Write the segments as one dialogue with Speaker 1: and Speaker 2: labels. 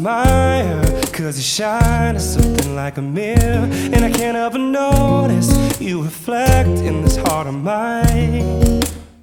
Speaker 1: admire, 'cause you shine as something like a mirror, and I can't help but notice you reflect in this heart of mine.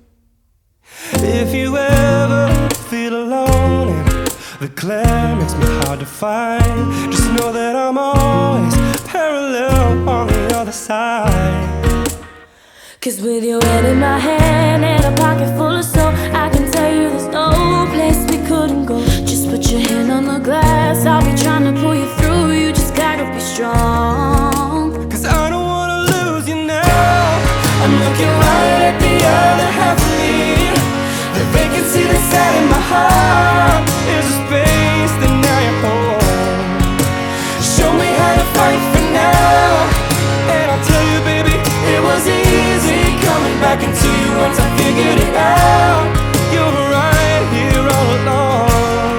Speaker 1: If you ever feel alone and the glare makes me hard to find, just know that I'm always parallel on the other side.
Speaker 2: 'Cause with your head in my hand and a pocket full of soul, I can tell you there's no place we couldn't go. Just put your hand on the glass, I'll be trying to pull you through. You just gotta be strong.
Speaker 1: 'Cause I don't wanna lose you now. I'm looking right at the other half of me. The vacancy that's sat in my heart is a space that now you're home. Show me how to fight for now, and I'll tell you, baby, it was easy coming back into you once I figured it out. You're right here all along.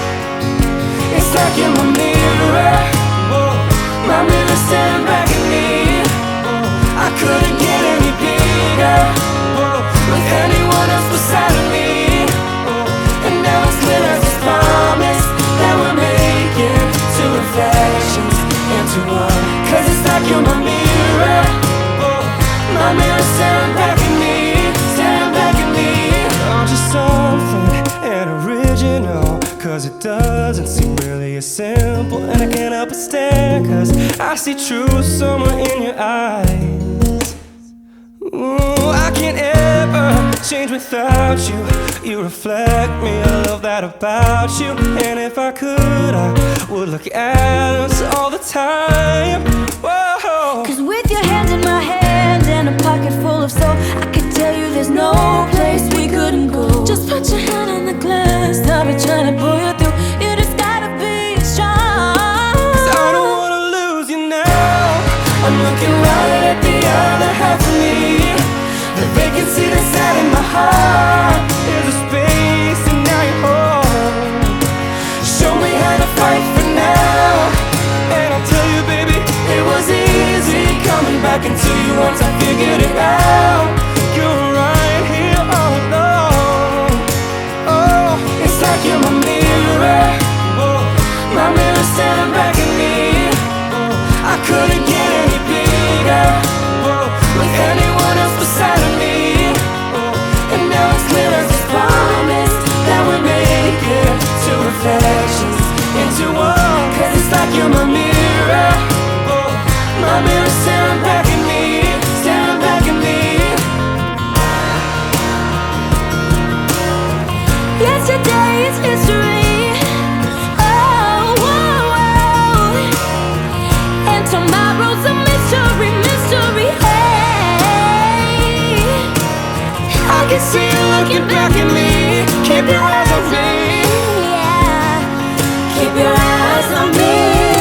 Speaker 1: It's like you're my mirror, oh, my mirror staring back at me. Oh, I couldn't get any bigger, oh, with anyone else beside of me. Oh, and now it's clear as this promise that we're making two reflections into one. 'Cause it's like you're my mirror, oh, my mirror staring back at me, staring back at me. I'm just something and original, 'cause it doesn't seem really as simple, and I can't help but stare, 'cause I see truth somewhere in your eyes. Ooh, I can't ever change without you. You reflect me, I love that about you. And if I could, I would look at us all the time. Whoa.
Speaker 2: 'Cause with your hand in my hand and a pocket full of soul, I can tell you there's no place we couldn't go. Just put your hand on the glass, I'll be trying to pull you through. You just gotta be strong.
Speaker 1: 'Cause I don't wanna lose you now. I'm looking right at the other half of me. The vacancy that's sat in my heart is a space, and now you're home. Show me how to fight for now, and I'll tell you, baby, it was easy coming back into you once I figured it out. You're right here all along. Oh, it's like you're my mirror, oh, my mirror staring back at me. Oh, I couldn't get any bigger, oh, with anyone else beside of me. Oh, and now it's clear as this promise that we're making two reflections into one. 'Cause it's like you're my mirror, oh, my mirror staring back at me, staring back at me.
Speaker 2: Yesterday is history, oh, whoa, whoa. And tomorrow's a mystery, mystery, hey.
Speaker 1: I can see you looking back at me. Keep your eyes on me,
Speaker 2: Yeah, keep your eyes on me.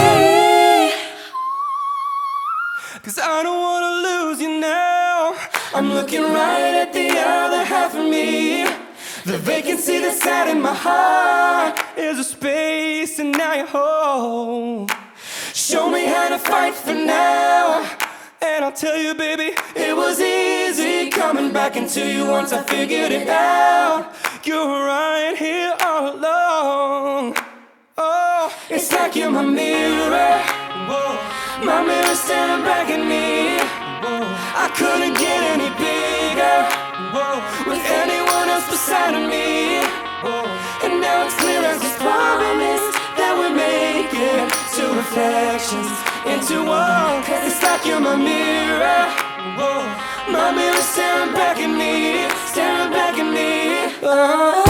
Speaker 1: 'cause I don't wanna lose you now. I'm looking right at the other half of me. The vacancy that's sat in my heart is a space, and now you're home. Show me how to fight for now, and I'll tell you, baby, it was easy coming back into you once I figured it out. You're right here all along. Oh, it's like you're my mirror, whoa, my mirror staring back at me. Whoa, I couldn't get any bigger, whoa, with anyone else beside of me. Whoa, and now it's clear as this promise that we're making two reflections into one. 'Cause it's like you're my mirror, whoa, my mirror staring back at me, staring back at me. Oh.